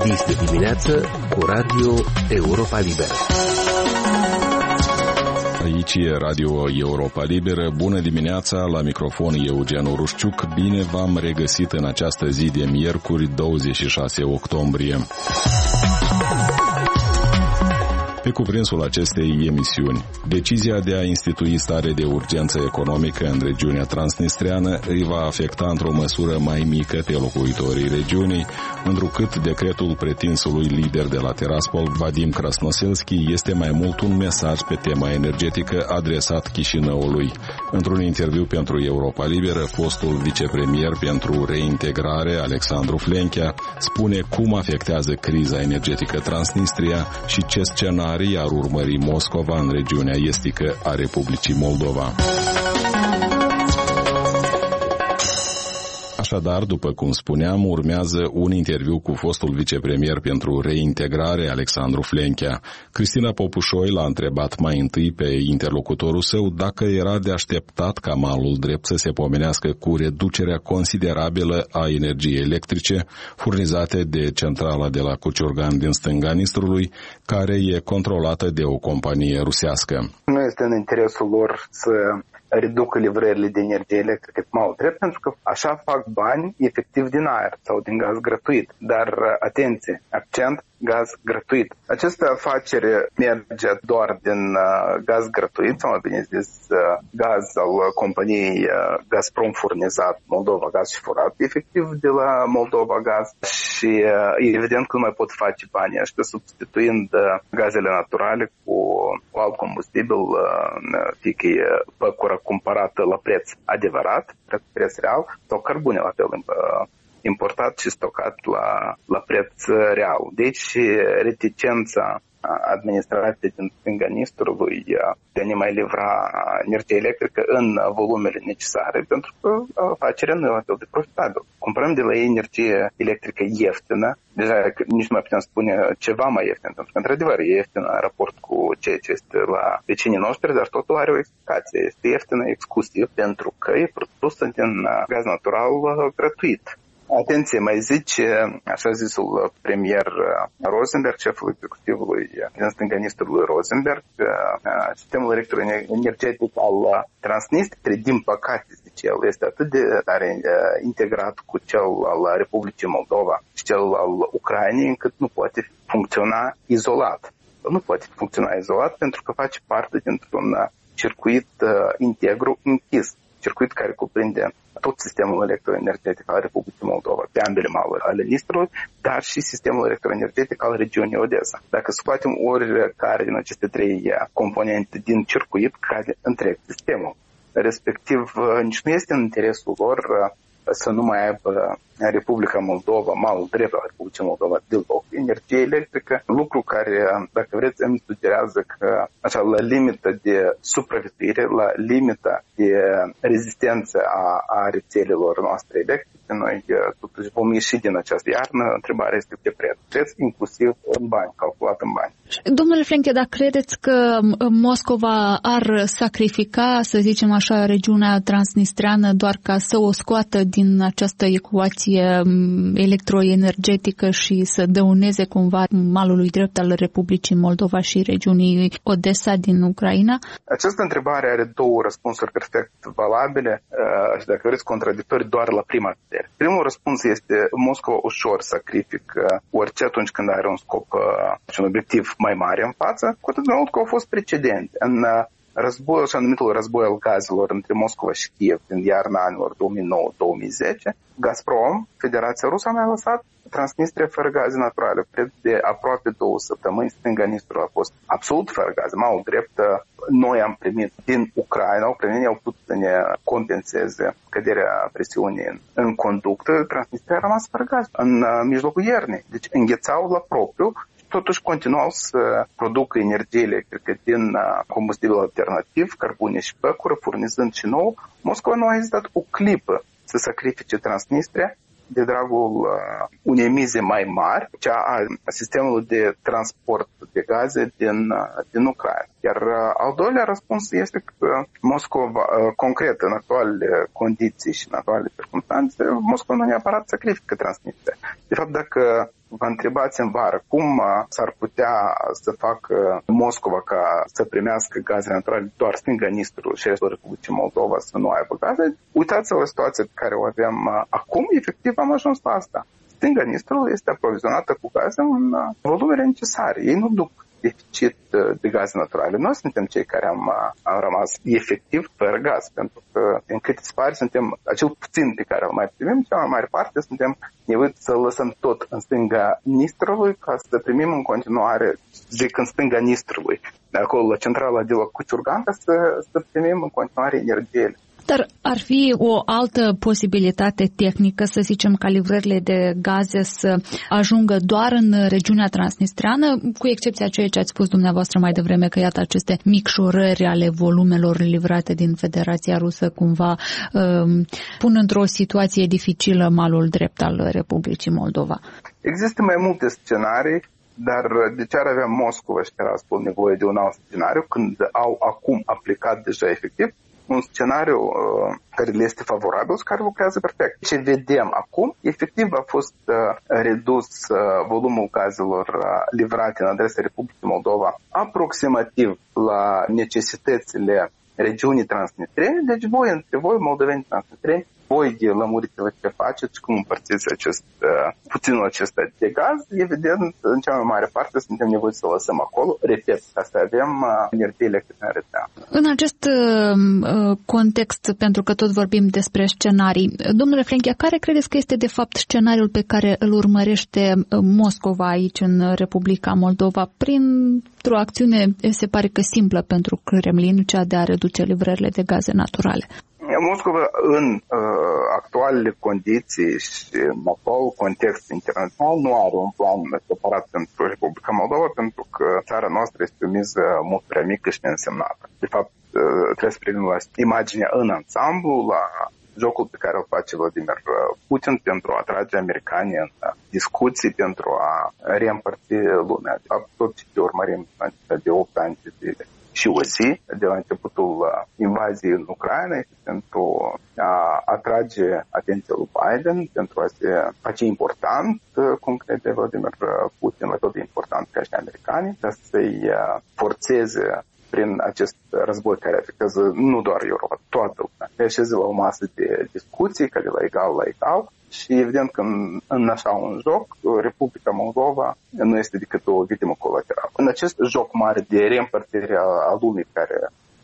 Este dimineață cu Radio Europa Liberă. Aici e Radio Europa Liberă. Bună dimineața, la microfon Eugen Rușciuc. Bine v-am regăsit în această zi de miercuri, 26 octombrie. Pe cuprinsul acestei emisiuni, decizia de a institui stare de urgență economică în regiunea transnistreană îi va afecta într-o măsură mai mică pe locuitorii regiunii, întrucât decretul pretinsului lider de la Tiraspol, Vadim Krasnoselski, este mai mult un mesaj pe tema energetică adresat Chișinăului. Într-un interviu pentru Europa Liberă, fostul vicepremier pentru reintegrare, Alexandru Flenchea, spune cum afectează criza energetică Transnistria și ce scenarii ar urmări Moscova în regiunea estică a Republicii Moldova. Așadar, după cum spuneam, urmează un interviu cu fostul vicepremier pentru reintegrare, Alexandru Flenchea. Cristina Popușoi l-a întrebat mai întâi pe interlocutorul său dacă era de așteptat ca malul drept să se pomenească cu reducerea considerabilă a energiei electrice furnizate de centrala de la Cuciurgan din stânga Nistrului, care e controlată de o companie rusească. Nu este în interesul lor să reducă livrările de energie electrică mai drept, pentru că așa fac bani efectiv din aer sau din gaz gratuit. Dar, atenție, accent, gaz gratuit. Această afacere merge doar din gaz gratuit, sau mai bine zis gaz al companiei Gazprom furnizat Moldova Gaz și Furat, efectiv de la Moldova Gaz, și evident că nu mai pot face banii ăștia substituind gazele naturale cu alt combustibil, fie că e păcură cumpărată la preț adevărat, preț real, sau cărbune la fel importat și stocat la preț real. Deci reticența administrației din stânga Nistrului de a ne mai livra energie electrică în volumele necesare, pentru că afacerea nu e la fel de profitabilă. Cumpărăm de la ei energie electrică ieftină, deja nici nu mai putem spune ceva mai ieftin, pentru că într-adevăr e ieftină în raport cu ceea ce este la vecinii noștri, dar totul are o explicație. Este ieftină exclusiv pentru că e produsă din gaz natural gratuit. Atenție, mai zice, așa zisul premier Rosenberg, șeful executivului din stânga Nistrului Rosenberg, sistemul electroenergetic al Transnistriei, din păcate, zice el, este atât de tare integrat cu cel al Republicii Moldova și cel al Ucrainei, încât nu poate funcționa izolat. Nu poate funcționa izolat pentru că face parte dintr-un circuit integru închis, circuit care cuprinde tot sistemul electroenergetic al Republicii Moldova, pe ambele maluri ale Nistrului, dar și sistemul electroenergetic al regiunii Odessa. Dacă scoatem oricare din aceste trei componente din circuit, cade întreg sistemul. Respectiv, nici nu este în interesul lor să nu mai aibă Republica Moldova, malul drept al Republicii Moldova, deloc energie electrică, lucru care, dacă vreți, îmi sugerează că așa, la limită de supraviețuire, la limita de rezistență a rețelelor noastre electrice, noi totuși vom ieși din această iarnă. Întrebarea este de preț. Preț inclusiv în bani, calculat în bani. Domnule Flenchea, dar credeți că Moscova ar sacrifica, să zicem așa, regiunea transnistreană doar ca să o scoată din această ecuație electroenergetică și să dăuneze cumva malului drept al Republicii Moldova și regiunii Odessa din Ucraina? Această întrebare are două răspunsuri perfect valabile și, dacă vreți, contradictorii doar la prima vedere. Primul răspuns este: Moscova ușor sacrifică orice atunci când are un scop și un obiectiv mai mare în față, cu atât mai mult că au fost precedente. În războiul, așa numitul război al gazelor între Moscova și Kiev din iarna anilor 2009-2010, Gazprom, Federația Rusă, a mai lăsat Transnistria fără gaze naturale. Cred de aproape 2 săptămâni, stânga Nistru a fost absolut fără gaze. Mai drept, noi am primit din Ucraina, ucrainenii au putut să ne compenseze căderea presiunii în conductă, Transnistria a rămas fără gaz în mijlocul iernii. Deci înghețau la propriu, totuși continuau să producă energie electrică din combustibil alternativ, cărbune și păcură, furnizând și nou. Moscova nu a hezitat o clipă să sacrifice Transnistria de dragul unei mize mai mari, cea a sistemului de transport de gaze din Ucraina. Iar al doilea răspuns este că Moscova, concret, în actuale condiții și în actuale circunstanțe, Moscova nu neapărat sacrifică Transnistria. De fapt, dacă vă întrebați în vară cum s-ar putea să facă Moscova ca să primească gaze naturale doar stânga Nistrului și restul Republicii Moldova să nu aibă gaze, uitați-vă la situația pe care o avem acum, efectiv am ajuns la asta. Stânga Nistrului este aprovizionată cu gaze în volumele necesare. Ei nu duc deficit de gaze naturale. Noi suntem cei care am rămas efectiv fără gaz, pentru că, în câte se pare, suntem acel puțin pe care îl mai primim, cea mai mare parte suntem nevoiți să lăsăm tot în stânga Nistrului ca să primim în continuare, zic în stânga Nistrului, de acolo la centrala de la Cuciurgan, ca să primim în continuare energie. Dar ar fi o altă posibilitate tehnică, să zicem, ca livrările de gaze să ajungă doar în regiunea transnistreană, cu excepția ceea ce ați spus dumneavoastră mai devreme, că iată aceste micșorări ale volumelor livrate din Federația Rusă cumva pun într-o situație dificilă malul drept al Republicii Moldova. Există mai multe scenarii, dar de ce ar avea Moscova și Tiraspol nevoie de un alt scenariu când au acum aplicat deja efectiv un scenariu care le este favorabil și care lucrează perfect. Ce vedem acum, efectiv a fost redus volumul gazelor livrate în adresa Republicii Moldova aproximativ la necesitățile regiunii transnistrene, deci voi, moldoveni transnistreni, voi lămuriți-vă ce faceți și cum împărțiți puținul acesta de gaz. Evident, în cea mai mare parte suntem nevoiți să o lăsăm acolo, repet, ca să avem energie electrică în rețea. În acest context, pentru că tot vorbim despre scenarii, domnule Flenchea, care credeți că este de fapt scenariul pe care îl urmărește Moscova aici în Republica Moldova printr-o acțiune, se pare că simplă pentru Kremlin, cea de a reduce livrările de gaze naturale? Moscova în actualele condiții și în actualul context internațional nu are un plan separat pentru Republica Moldova, pentru că țara noastră este o miză mult prea mică și neînsemnată. De fapt, trebuie să privim la imaginea în ansamblu, la jocul pe care îl face Vladimir Putin pentru a atrage americanii în discuții, pentru a reîmpărți lumea. De fapt, tot ce urmărim de 8 ani de zile și o zi de la începutul invaziei în Ucraina este pentru a atrage atenția lui Biden, pentru a se face important, cum crede Vladimir Putin, la tot de important ca și americanii, ca să-i forțeze prin acest război care afectează nu doar Europa, toată lumea. Se așeze la o masă de discuții, care de la egal la egal, și evident că în așa un joc, Republica Moldova nu este decât o victimă colaterală. În acest joc mare de reîmpărțire a lumii care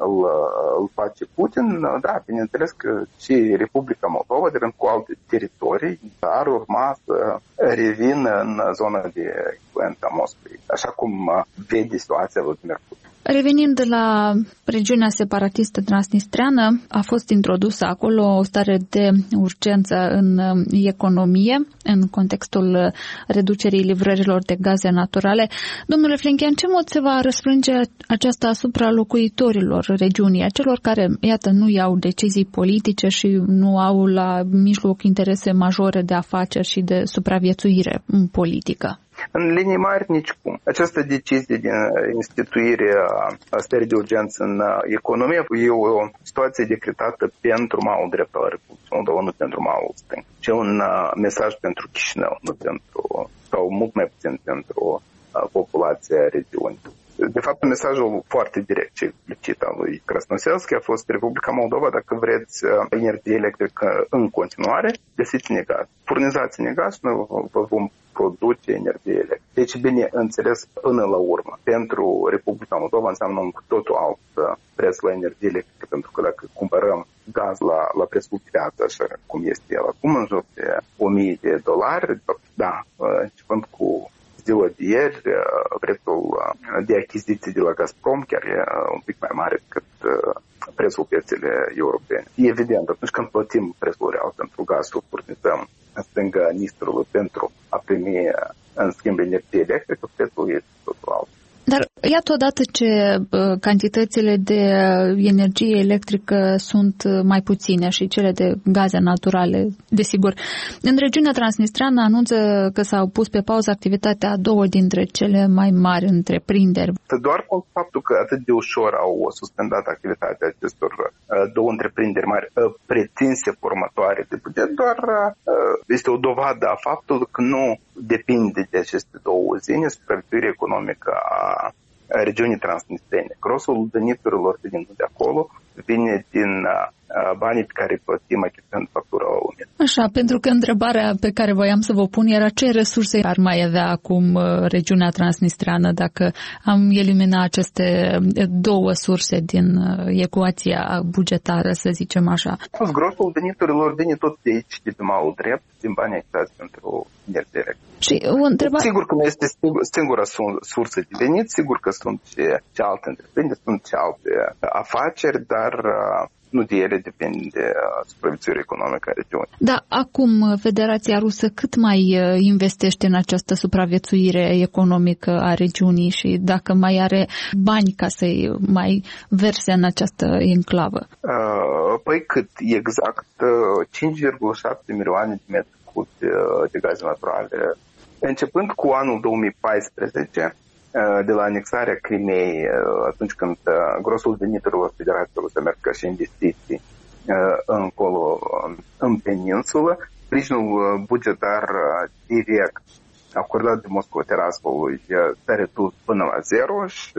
îl face Putin, da, bineînțeles că și Republica Moldova, de rând cu alte teritorii, ar urma să revină în zona de influență a Moscovei, așa cum vede situația Vladimir Putin. Revenind la regiunea separatistă transnistreană, a fost introdusă acolo o stare de urgență în economie, în contextul reducerii livrărilor de gaze naturale. Domnule Flenchea, în ce mod se va răsfrânge aceasta asupra locuitorilor regiunii, a celor care, iată, nu iau decizii politice și nu au la mijloc interese majore de afaceri și de supraviețuire politică? În linii mari, nicicum. Această decizie de instituire a stării de urgență în economie e o situație decretată pentru malul drept al Republicii Moldova, nu pentru malul stâng. Și un mesaj pentru Chișinău, nu pentru, sau mult mai puțin pentru populația regiunii. De fapt, mesajul foarte direct și explicit al lui Krasnoselski a fost: Republica Moldova, dacă vreți energie electrică în continuare, găsiți-ne gaz. Furnizați-ne gaz și noi vă vom produce energie electrică. Deci, bine înțeles, până la urmă, pentru Republica Moldova înseamnă un cu totul alt preț la energie electrică, pentru că dacă cumpărăm gaz la prețul piață, așa cum este el acum, în jur de $1,000, da, începând cu ziua de ieri, prețul de achiziții de la Gazprom chiar e un pic mai mare decât prețul piețele europene. E evident, atunci când plătim prețul real pentru gaz, furnizăm în stânga Nistrului pentru a primi în schimb energie electrică, prețul este totul alt. Dar iată, odată ce cantitățile de energie electrică sunt mai puține și cele de gaze naturale, desigur, în regiunea transnistreană anunță că s-au pus pe pauză activitatea a două dintre cele mai mari întreprinderi. Doar cu faptul că atât de ușor au suspendat activitatea acestor două întreprinderi mari pretinse formatoare de buget, doar este o dovadă a faptului că nu depinde de aceste două uzine supraviețuirea economică a regiunii transnistrene. Grosul veniturilor venind de acolo vine din banii pe care îi plătim achitând factura la lume. Așa, pentru că întrebarea pe care voiam să vă pun era ce resurse ar mai avea acum regiunea transnistreană dacă am elimina aceste două surse din ecuația bugetară, să zicem așa. Grosul veniturilor vine tot de aici, de pe malul drept, din banii achitați pentru energie. Și o întrebare... Sigur că nu este singura sursă de venit, sigur că sunt și alte întreprinderi, sunt și alte afaceri, dar nu de ele depinde supraviețuirea economică a regiunii. Da, acum Federația Rusă cât mai investește în această supraviețuire economică a regiunii și dacă mai are bani ca să-i mai verse în această enclavă? Păi cât? Exact 5,7 milioane de metri cubi de gaze naturale. Începând cu anul 2014, de la anexarea Crimeei, atunci când grosul veniturilor Federației Rusă merg ca și investiții încolo în peninsulă, sprijinul bugetar direct acordat de Moscova Tiraspolului s-a redus până la zero și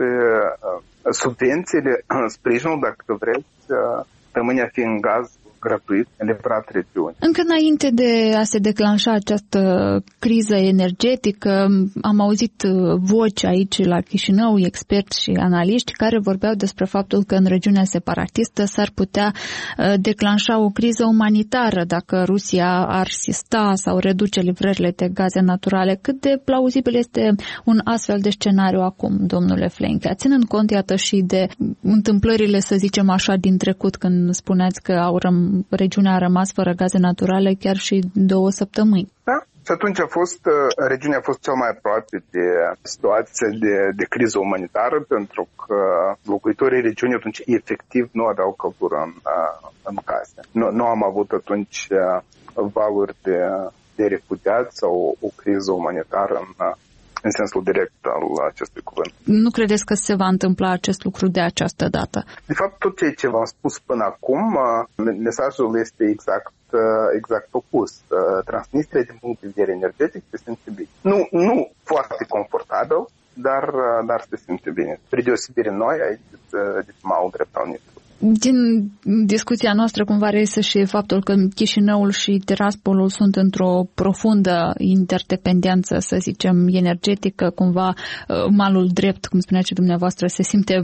subvențiile, sprijinul, dacă vreți, rămâne a fi în gaz gratuit livrat regiuni. Încă înainte de a se declanșa această criză energetică, am auzit voci aici la Chișinău, experți și analiști care vorbeau despre faptul că în regiunea separatistă s-ar putea declanșa o criză umanitară dacă Rusia ar sista sau reduce livrările de gaze naturale. Cât de plauzibil este un astfel de scenariu acum, domnule Flenchea? Ținând cont, iată, și de întâmplările, să zicem așa, din trecut, când spuneați că regiunea a rămas fără gaze naturale chiar și 2 săptămâni. Da, și atunci regiunea a fost cel mai aproape de situația de criză umanitară, pentru că locuitorii regiunii atunci efectiv nu aveau căldură în case. Nu am avut atunci valuri de refugiați sau o criză umanitară în sensul direct al acestui cuvânt. Nu credeți că se va întâmpla acest lucru de această dată? De fapt, tot ceea ce v-am spus până acum, mesajul este exact opus. Transnistria, din punct de vedere energetic, se simte bine. Nu foarte confortabil, dar se simte bine. Spre deosebire noi aici de malul drept al Nistrului. Din discuția noastră cumva reiese și faptul că Chișinăul și Tiraspolul sunt într-o profundă interdependență, să zicem, energetică. Cumva malul drept, cum spuneați și dumneavoastră, se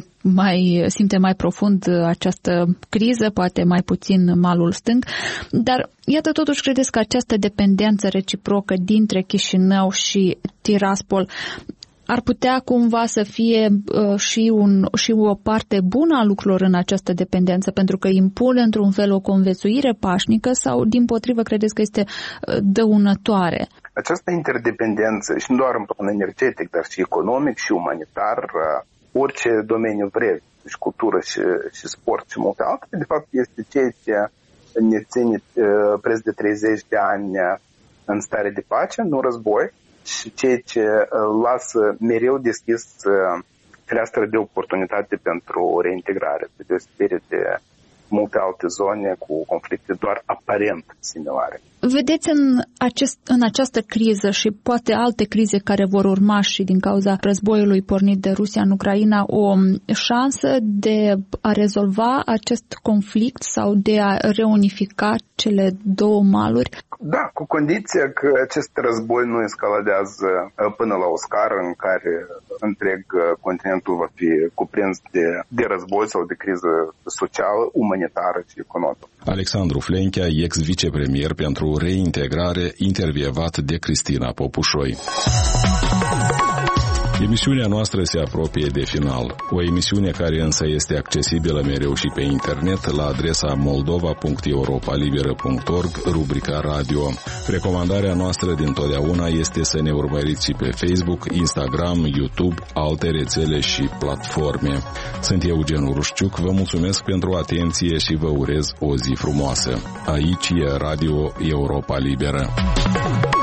simte mai profund această criză, poate mai puțin malul stâng. Dar iată, totuși, credeți că această dependență reciprocă dintre Chișinău și Tiraspol ar putea cumva să fie și o parte bună a lucrurilor în această dependență, pentru că impune într-un fel o conviețuire pașnică, sau dimpotrivă credeți că este dăunătoare? Această interdependență, și nu doar în plan energetic, dar și economic și umanitar, orice domeniu vreți, și cultură și sport și multe altele, de fapt este ceea ce ne ține preț de 30 de ani în stare de pace, nu război, și ceea ce lasă mereu deschis fereastră de oportunitate pentru reintegrare, de deosebire de multe alte zone cu conflicte doar aparent similare. Vedeți în această criză și poate alte crize care vor urma și din cauza războiului pornit de Rusia în Ucraina o șansă de a rezolva acest conflict sau de a reunifica cele două maluri? Da, cu condiția că acest război nu escaladează până la o scară în care întreg continentul va fi cuprins de război sau de criză socială, umanitară și economică. Alexandru Flenchea, ex-vicepremier pentru reintegrare, intervievat de Cristina Popușoi. Emisiunea noastră se apropie de final. O emisiune care însă este accesibilă mereu și pe internet la adresa moldova.europalibera.org, rubrica radio. Recomandarea noastră dintotdeauna este să ne urmăriți și pe Facebook, Instagram, YouTube, alte rețele și platforme. Sunt Eugen Urușciuc, vă mulțumesc pentru atenție și vă urez o zi frumoasă. Aici e Radio Europa Liberă.